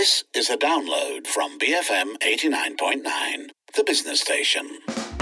This is a download from BFM 89.9, the business station.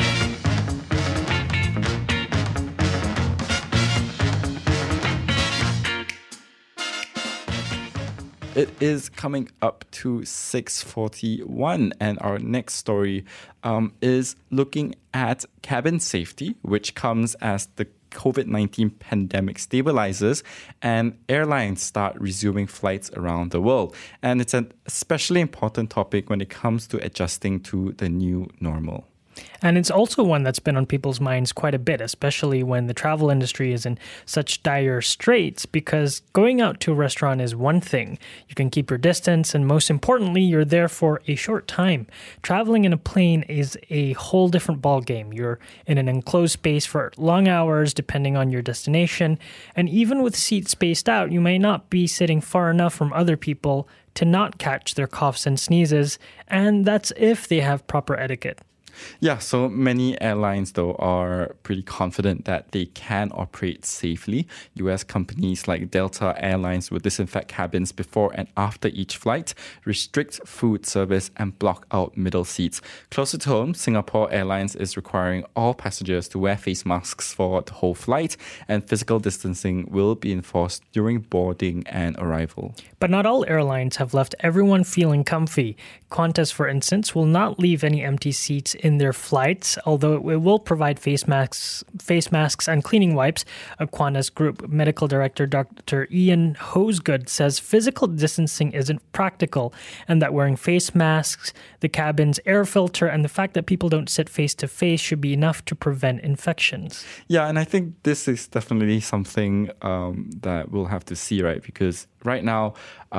It is coming up to 6:41, and our next story is looking at cabin safety, which comes as the COVID-19 pandemic stabilizes and airlines start resuming flights around the world. And it's an especially important topic when it comes to adjusting to the new normal. And it's also one that's been on people's minds quite a bit, especially when the travel industry is in such dire straits, because going out to a restaurant is one thing. You can keep your distance, and most importantly, you're there for a short time. Traveling in a plane is a whole different ballgame. You're in an enclosed space for long hours, depending on your destination. And even with seats spaced out, you may not be sitting far enough from other people to not catch their coughs and sneezes, and that's if they have proper etiquette. Yeah, so many airlines, though, are pretty confident that they can operate safely. US companies like Delta Airlines will disinfect cabins before and after each flight, restrict food service, and block out middle seats. Closer to home, Singapore Airlines is requiring all passengers to wear face masks for the whole flight, and physical distancing will be enforced during boarding and arrival. But not all airlines have left everyone feeling comfy. Qantas, for instance, will not leave any empty seats in their flights, although it will provide face masks and cleaning wipes. Qantas Group Medical Director Dr. Ian Hosegood says physical distancing isn't practical, and that wearing face masks, the cabin's air filter, and the fact that people don't sit face to face should be enough to prevent infections. Yeah, and I think this is definitely something that we'll have to see, right? Because right now,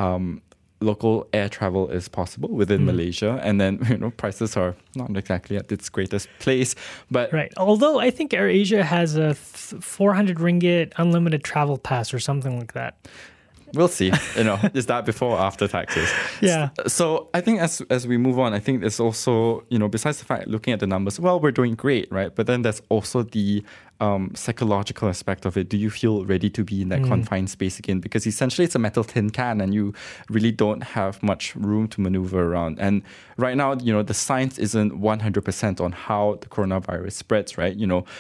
local air travel is possible within Malaysia, and then prices are not exactly at its greatest place. But right, although I think AirAsia has a 400 ringgit unlimited travel pass or something like that. We'll see. Is that before or after taxes? Yeah. So I think as we move on, I think there's also, besides the fact looking at the numbers, well, we're doing great, right? But then there's also the psychological aspect of it. Do you feel ready to be in that confined space again? Because essentially it's a metal tin can and you really don't have much room to maneuver around. And right now, the science isn't 100% on how the coronavirus spreads, right?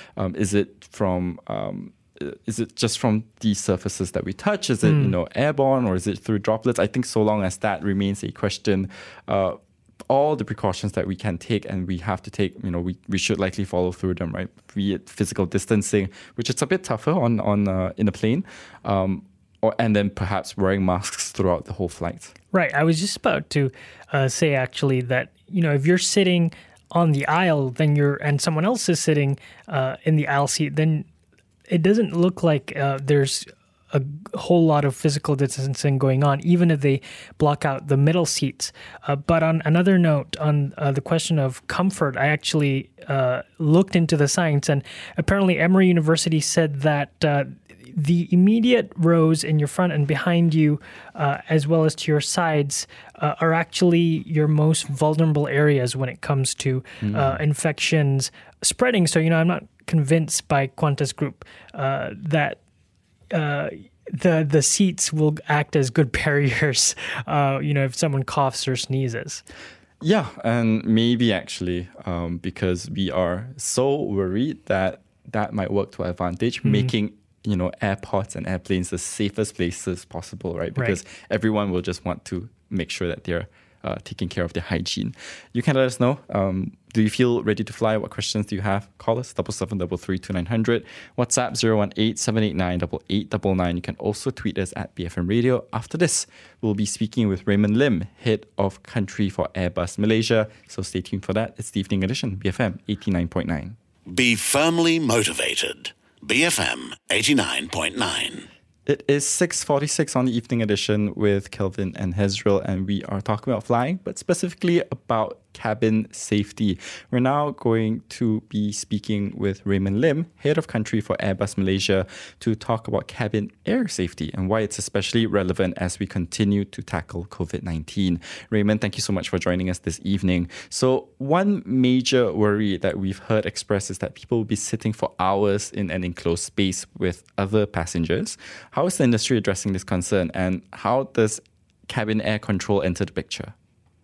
Is it just from the surfaces that we touch? Is it, airborne, or is it through droplets? I think so long as that remains a question, all the precautions that we can take and we have to take, we should likely follow through them, right? Be it physical distancing, which is a bit tougher on in a plane, and then perhaps wearing masks throughout the whole flight. Right. I was just about to say actually that, if you're sitting on the aisle, and someone else is sitting in the aisle seat, then it doesn't look like there's a whole lot of physical distancing going on, even if they block out the middle seats. But on another note, on the question of comfort, I actually looked into the science, and apparently Emory University said that the immediate rows in your front and behind you, as well as to your sides, are actually your most vulnerable areas when it comes to infections spreading. So, I'm not convinced by Qantas Group that the seats will act as good barriers, if someone coughs or sneezes. Yeah, and maybe actually because we are so worried that might work to our advantage, making airports and airplanes the safest places possible, right? Because everyone will just want to make sure that they're taking care of their hygiene. You can let us know. Do you feel ready to fly? What questions do you have? Call us 77332900. WhatsApp 018-789-8899. You can also tweet us at BFM Radio. After this, we'll be speaking with Raymond Lim, Head of Country for Airbus Malaysia. So stay tuned for that. It's the Evening Edition, BFM 89.9. Be firmly motivated. BFM 89.9. It is 6:46 on the Evening Edition with Kelvin and Hezril, and we are talking about flying, but specifically about cabin safety. We're now going to be speaking with Raymond Lim, Head of Country for Airbus Malaysia, to talk about cabin air safety and why it's especially relevant as we continue to tackle COVID-19. Raymond, thank you so much for joining us this evening. So one major worry that we've heard expressed is that people will be sitting for hours in an enclosed space with other passengers. How is the industry addressing this concern, and how does cabin air control enter the picture?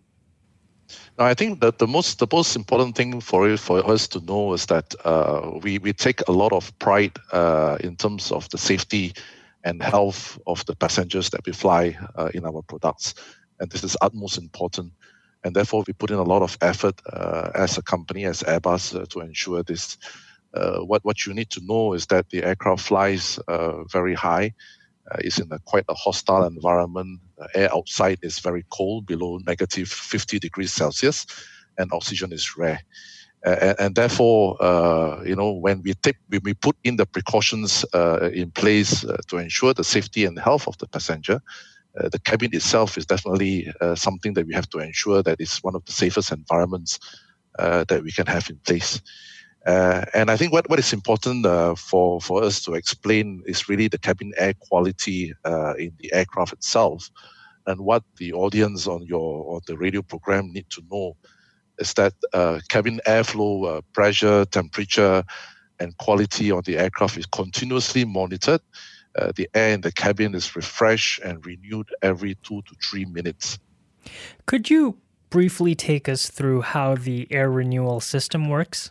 Now, I think that the most important thing for us to know is that we take a lot of pride in terms of the safety and health of the passengers that we fly in our products, and this is utmost important. And therefore, we put in a lot of effort as a company, as Airbus, to ensure this. What you need to know is that the aircraft flies very high. It's in quite a hostile environment. Air outside is very cold, below negative 50 degrees Celsius, and oxygen is rare. And therefore, when we put in the precautions in place to ensure the safety and health of the passenger, the cabin itself is definitely something that we have to ensure that is one of the safest environments that we can have in place. And I think what is important for us to explain is really the cabin air quality in the aircraft itself. And what the audience on the radio program need to know is that cabin airflow pressure, temperature, and quality on the aircraft is continuously monitored. The air in the cabin is refreshed and renewed every 2 to 3 minutes. Could you briefly take us through how the air renewal system works?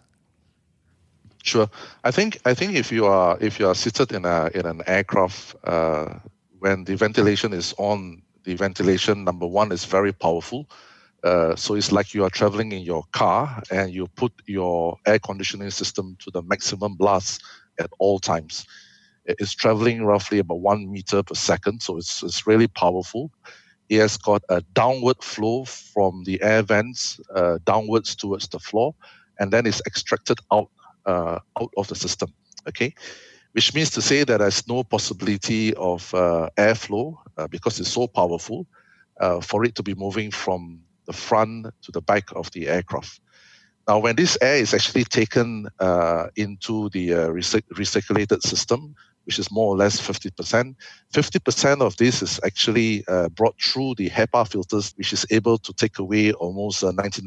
Sure. I think if you are seated in an aircraft, when the ventilation is on, the ventilation number one is very powerful. So it's like you are traveling in your car and you put your air conditioning system to the maximum blast at all times. It's traveling roughly about 1 meter per second, so it's really powerful. It has got a downward flow from the air vents downwards towards the floor, and then it's extracted out of the system, okay? Which means to say that there's no possibility of airflow because it's so powerful for it to be moving from the front to the back of the aircraft. Now, when this air is actually taken into the recirculated system, which is more or less 50%, 50% of this is actually brought through the HEPA filters, which is able to take away almost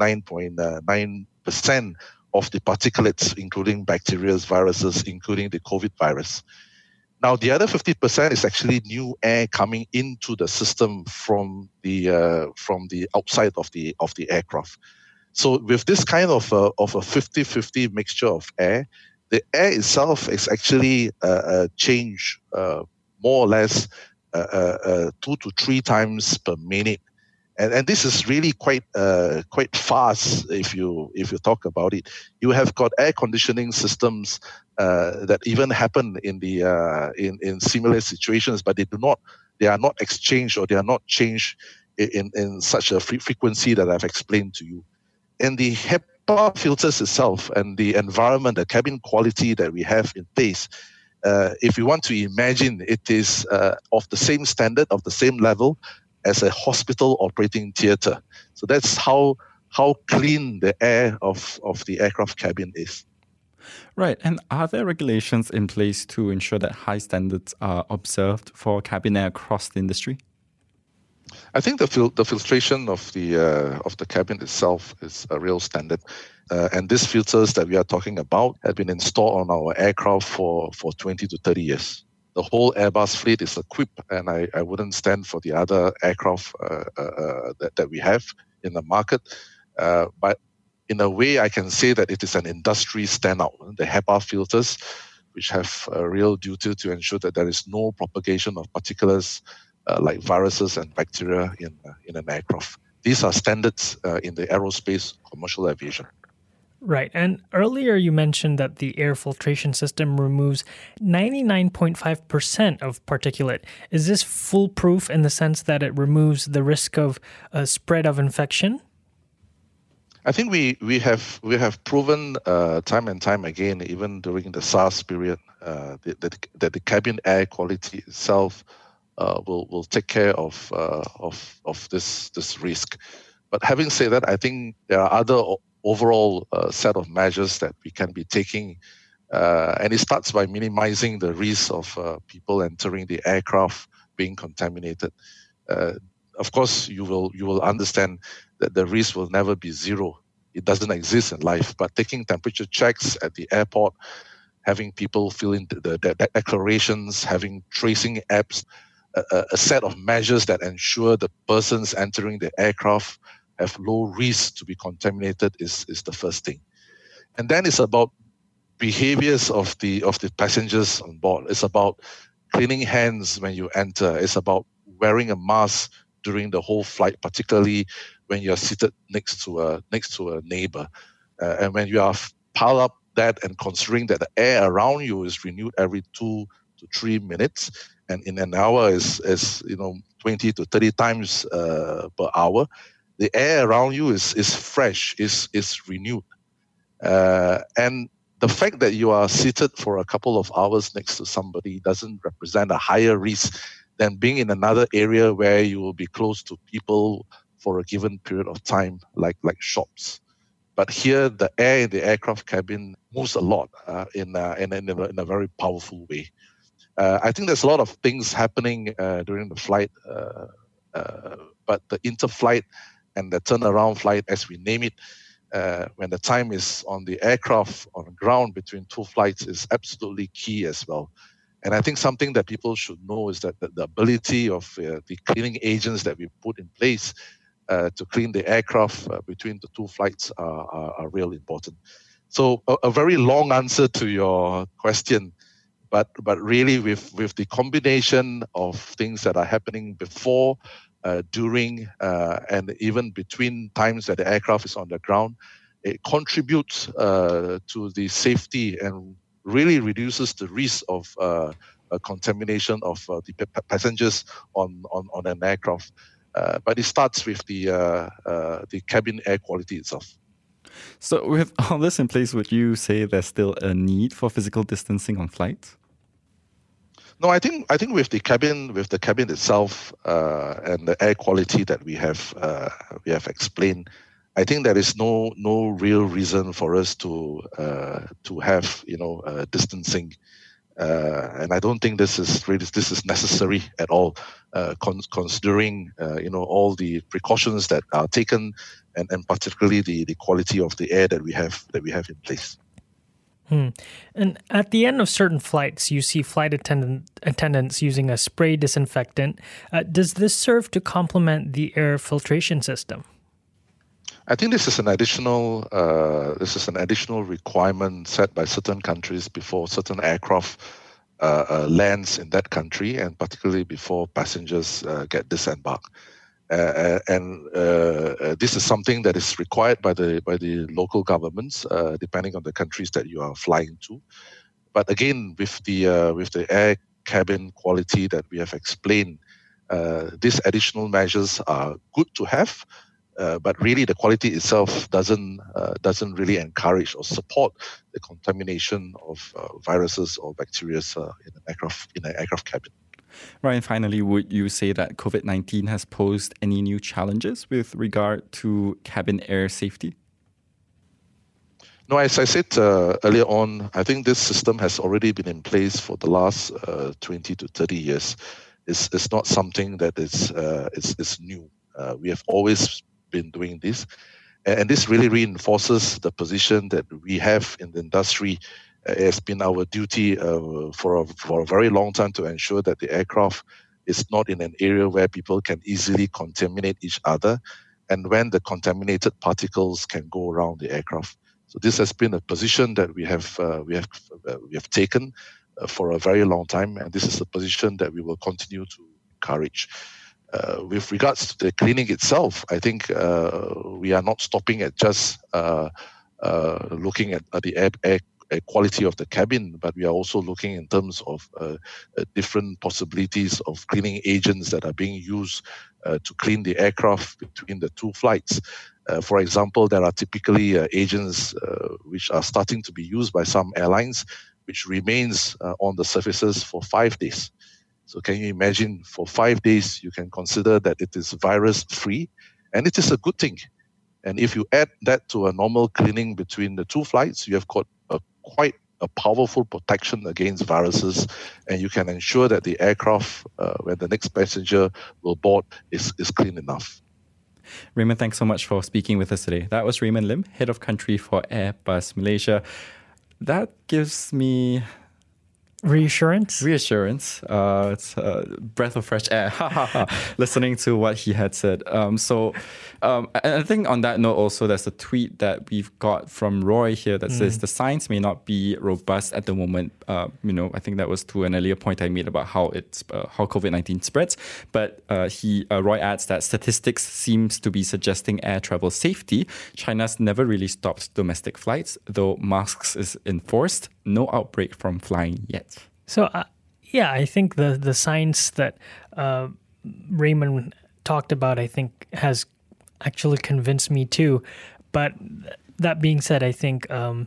99.9% of the particulates, including bacteria, viruses, including the COVID virus. Now, the other 50% is actually new air coming into the system from the outside of the aircraft. So, with this kind of a 50-50 mixture of air, the air itself is actually changed more or less 2 to 3 times per minute. And this is really quite fast if you talk about it. You have got air conditioning systems that even happen in similar situations, but they are not exchanged, or they are not changed in such a frequency that I've explained to you. And the HEPA filters itself and the environment, the cabin quality that we have in place, if you want to imagine, it is of the same standard, of the same level as a hospital operating theater. So that's how clean the air of the aircraft cabin is. Right. And are there regulations in place to ensure that high standards are observed for cabin air across the industry? I think the filtration of the cabin itself is a real standard. And these filters that we are talking about have been installed on our aircraft for 20 to 30 years. The whole Airbus fleet is equipped, and I wouldn't stand for the other aircraft that we have in the market. But in a way, I can say that it is an industry standout. The HEPA filters, which have a real duty to ensure that there is no propagation of particulates like viruses and bacteria in an aircraft. These are standards in the aerospace commercial aviation. Right. And earlier you mentioned that the air filtration system removes 99.5% of particulate. Is this foolproof in the sense that it removes the risk of spread of infection? I think we have proven time and time again, even during the SARS period, that the cabin air quality itself will take care of this risk. But having said that, I think there are other overall set of measures that we can be taking, and it starts by minimizing the risk of people entering the aircraft being contaminated. Of course, you will understand that the risk will never be zero. It doesn't exist in life. But taking temperature checks at the airport, having people fill in the declarations, having tracing apps a set of measures that ensure the persons entering the aircraft have low risk to be contaminated is the first thing. And then it's about behaviors of the passengers on board. It's about cleaning hands when you enter. It's about wearing a mask during the whole flight, particularly when you're seated next to a neighbor. And when you are piled up that and considering that the air around you is renewed every 2 to 3 minutes, and in an hour is 20 to 30 times per hour, the air around you is fresh, is renewed. And the fact that you are seated for a couple of hours next to somebody doesn't represent a higher risk than being in another area where you will be close to people for a given period of time, like shops. But here, the air in the aircraft cabin moves a lot in a very powerful way. I think there's a lot of things happening during the flight, but the inter-flight and the turnaround flight, as we name it, when the time is on the aircraft, on the ground between two flights, is absolutely key as well. And I think something that people should know is that the ability of the cleaning agents that we put in place to clean the aircraft between the two flights are real important. So a very long answer to your question, but really with the combination of things that are happening before, during, and even between times that the aircraft is on the ground, it contributes to the safety and really reduces the risk of contamination of the passengers on an aircraft. But it starts with the cabin air quality itself. So with all this in place, would you say there's still a need for physical distancing on flights? No, I think with the cabin itself and the air quality that we have explained, I think there is no real reason for us to have distancing, and I don't think this is necessary at all, considering all the precautions that are taken, and particularly the quality of the air that we have in place. And at the end of certain flights, you see flight attendants using a spray disinfectant. Does this serve to complement the air filtration system? I think this is an additional requirement set by certain countries before certain aircraft lands in that country, and particularly before passengers get disembarked. And this is something that is required by the local governments, depending on the countries that you are flying to. But again, with the air cabin quality that we have explained, these additional measures are good to have, but really the quality itself doesn't really encourage or support the contamination of viruses or bacteria in an aircraft cabin. Right, and finally, would you say that COVID-19 has posed any new challenges with regard to cabin air safety? No, as I said earlier on, I think this system has already been in place for the last 20 to 30 years. It's not something that is new. We have always been doing this. And this really reinforces the position that we have in the industry. It has been our duty for a very long time to ensure that the aircraft is not in an area where people can easily contaminate each other, and when the contaminated particles can go around the aircraft. So this has been a position that we have taken for a very long time, and this is a position that we will continue to encourage. With regards to the cleaning itself, I think we are not stopping at just looking at the air quality of the cabin, but we are also looking in terms of different possibilities of cleaning agents that are being used to clean the aircraft between the two flights. For example, there are typically agents which are starting to be used by some airlines, which remains on the surfaces for 5 days. So can you imagine, for 5 days, you can consider that it is virus-free, and it is a good thing. And if you add that to a normal cleaning between the two flights, you have got quite a powerful protection against viruses, and you can ensure that the aircraft, when the next passenger will board, is clean enough. Raymond, thanks so much for speaking with us today. That was Raymond Lim, Head of Country for Airbus Malaysia. That gives me Reassurance? Reassurance. It's a breath of fresh air. Listening to what he had said. And I think on that note also, there's a tweet that we've got from Roy here that says the science may not be robust at the moment. I think that was to an earlier point I made about how COVID-19 spreads. But Roy adds that statistics seems to be suggesting air travel safety. China's never really stopped domestic flights, though masks is enforced. No outbreak from flying yet. So, I think the science that Raymond talked about, I think, has actually convinced me too. But that being said, I think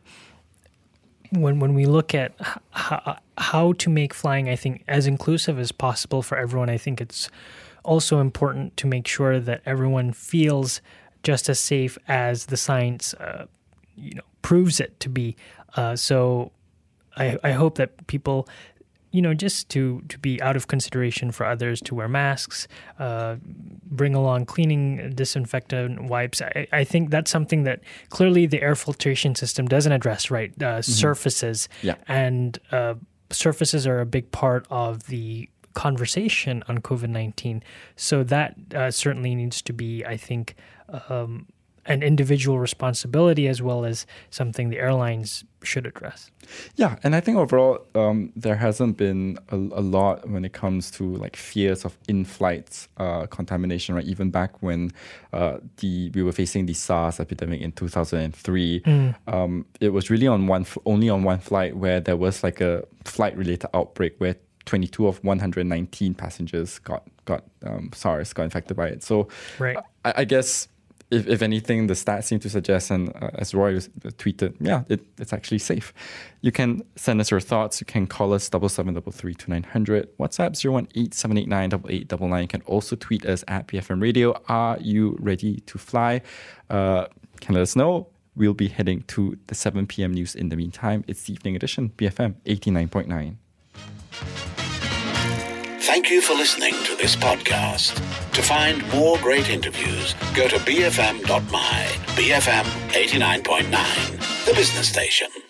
when we look at how to make flying, I think, as inclusive as possible for everyone, I think it's also important to make sure that everyone feels just as safe as the science proves it to be. So I hope that people, just to be out of consideration for others, to wear masks, bring along cleaning disinfectant wipes. I think that's something that clearly the air filtration system doesn't address, right? Surfaces. Yeah. And surfaces are a big part of the conversation on COVID-19. So that certainly needs to be, I think, an individual responsibility as well as something the airlines should address. Yeah, and I think overall there hasn't been a lot when it comes to like fears of in-flight contamination, right? Even back when we were facing the SARS epidemic in 2003, it was really only on one flight where there was like a flight-related outbreak where 22 of 119 passengers got SARS, got infected by it. So right. I guess if anything, the stats seem to suggest, and as Roy tweeted, it's actually safe. You can send us your thoughts. You can call us 77332900, WhatsApp 018-789-8899. You can also tweet us at BFM Radio. Are you ready to fly? Can let us know. We'll be heading to the 7 p.m. news in the meantime. It's the evening edition, BFM 89.9. Thank you for listening to this podcast. To find more great interviews, go to bfm.my, BFM 89.9, the business station.